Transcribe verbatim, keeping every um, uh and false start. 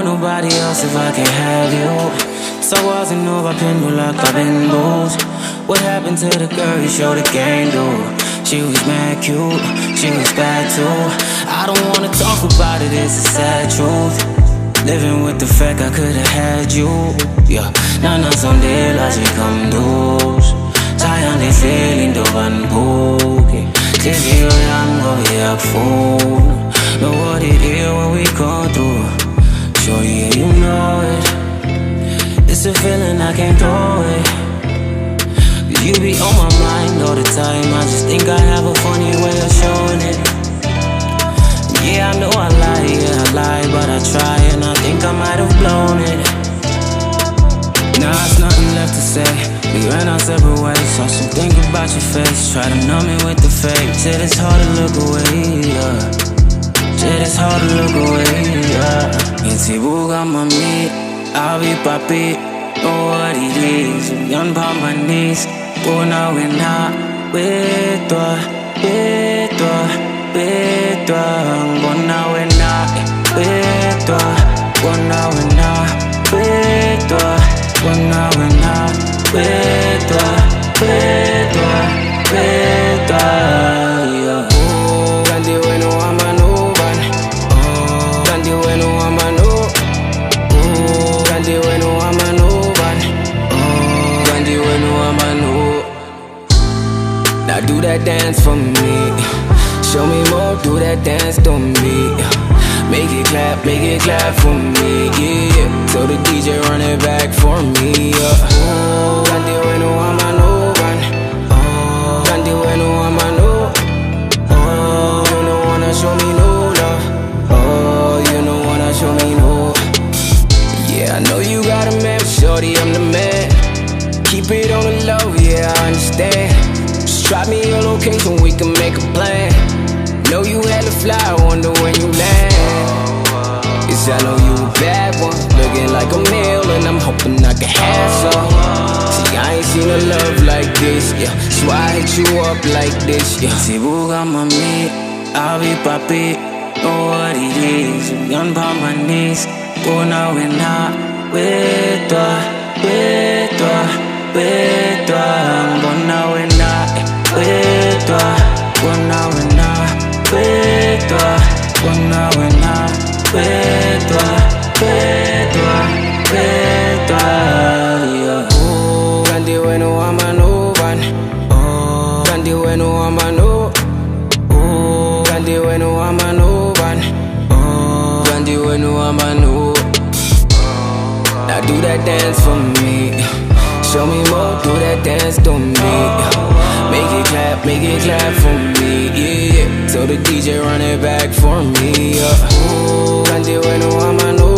nobody else if I can't have you. Sawazi nuova pendula cabindos. What happened to the girl you showed the game to? She was mad cute, she was bad too. I don't wanna talk about it, it's a sad truth. Living with the fact I could've had you. Yeah, nana sonde laji kamdos. Sayang feeling do vanbuki. If you young go yak phone. Know what it is when we go through. Sure yeah you know it. It's a feeling I can't throw it. You be on my mind all the time. I just think I have a funny way of showing it. Yeah, I know I lie, yeah, I lie, but I try, and I think I might have blown it. Now it's nothing left to say. We ran our separate ways. Saw some think about your face. Try to numb it with the fake. Said it's hard to look away, yeah. Said it's hard to look away, yeah. Intibuga mami, I'll papi. Know what it is. Young on my knees. Una wena, with toi, with toi, with toi. Una wena, with toi. Una wena, with toi. Una wena, with toi, with toi, with toi. Oh, Gandhi wenu amanuban. Oh, Gandhi wenu amanu. Oh, Gandhi wenu amanuban. Oh, Gandhi wenu amanu. Now do that dance for me. Show me more, do that dance to me. Make it clap, make it clap for me, yeah. So the D J run it back for me, yeah. Oh, Gandhi wenu amanuban. Oh, Gandhi wenu amanu. Oh, you don't wanna show me no love. Oh, you don't wanna show me no. Yeah, I know you got a man, but shorty, I'm the man. Keep it on the low, yeah, I understand. Drop me your location, we can make a plan. Know you had to fly, I wonder when you land. Yes, I know you a bad one, looking like a meal, and I'm hoping I can have some. See, I ain't seen a love like this, yeah. So I hit you up like this, yeah. Intibuga mami, I'll be papi. Know what it is, young on my knees. Una wena, with toi, with toi, with toi. Una wena, with toi, una wena, with toi, una wena, with toi, with toi, with toi, yeah. Oh, Gandhi wenu amanuban. Oh, Gandhi wenu amanu. Oh, Gandhi wenu amanuban. Oh, Gandhi wenu amanu. Now do that dance for me. Show me more, do that dance to me. Make it clap, make it clap for me, yeah. So the D J run it back for me, yeah. Ooh, Gandhi wenu amanu.